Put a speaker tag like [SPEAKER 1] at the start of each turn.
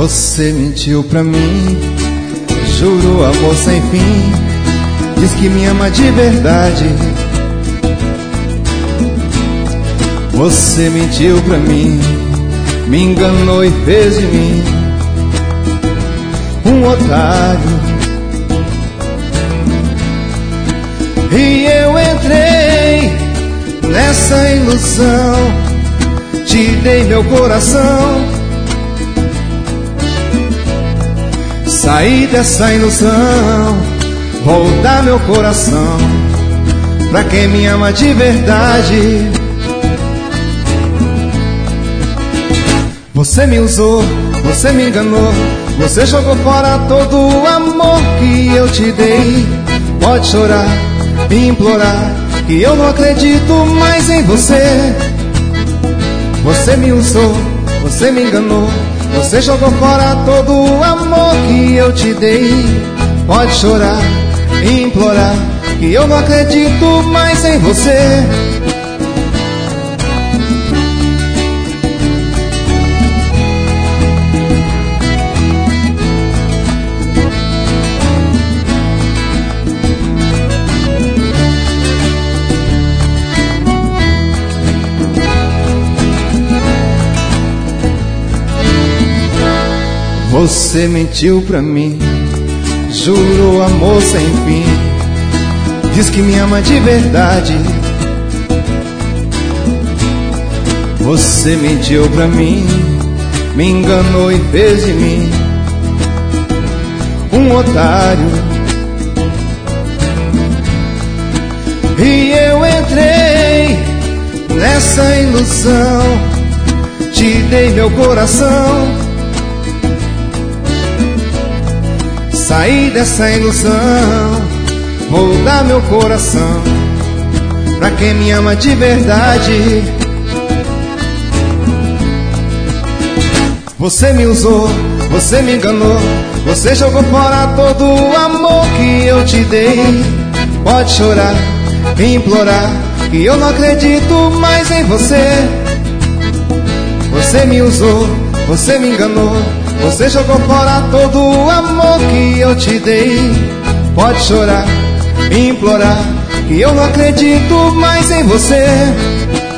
[SPEAKER 1] Você mentiu pra mim, jurou amor sem fim, diz que me ama de verdade. Você mentiu pra mim, me enganou e fez de mim um otário. E eu entrei nessa ilusão, te dei meu coração. Saí dessa ilusão, vou dar meu coração pra quem me ama de verdade. Você me usou, você me enganou, você jogou fora todo o amor que eu te dei. Pode chorar, me implorar, que eu não acredito mais em você. Você me usou, você me enganou, você jogou fora todo o amor que eu te dei. Pode chorar, me implorar, que eu não acredito mais em você. Você mentiu pra mim, jurou amor sem fim, diz que me ama de verdade. Você mentiu pra mim, me enganou e fez de mim um otário. E eu entrei nessa ilusão, te dei meu coração. Saí dessa ilusão, vou dar meu coração pra quem me ama de verdade. Você me usou, você me enganou, você jogou fora todo o amor que eu te dei. Pode chorar, me implorar, que eu não acredito mais em você. Você me usou, você me enganou, você jogou fora todo o amor que eu te dei. Pode chorar, me implorar, que eu não acredito mais em você.